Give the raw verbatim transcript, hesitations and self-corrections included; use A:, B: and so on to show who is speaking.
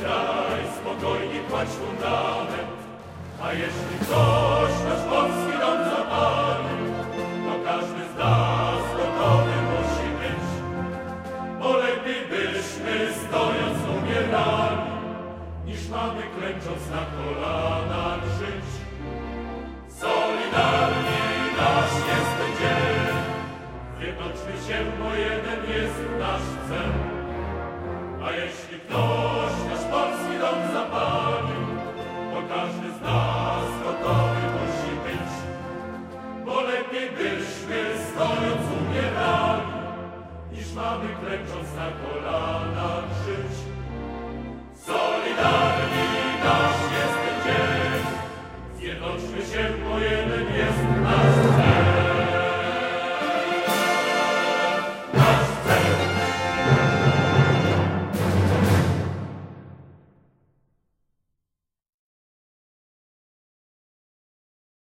A: kraj, spokojnie kładź fundament. A jeśli ktoś nasz polski dom zapali, to każdy z nas gotowy musi być, bo lepiej byśmy stojąc umierali, niż mamy klęcząc na kolanach żyć. Solidarni nasz jest ten dzień, zjednoczmy się, bo jeden jest nasz cel. A jeśli ktoś nasz polski dom zapalił, to każdy z nas gotowy musi być, bo lepiej byśmy stojąc umierali, niż mamy klęcząc na kolanach.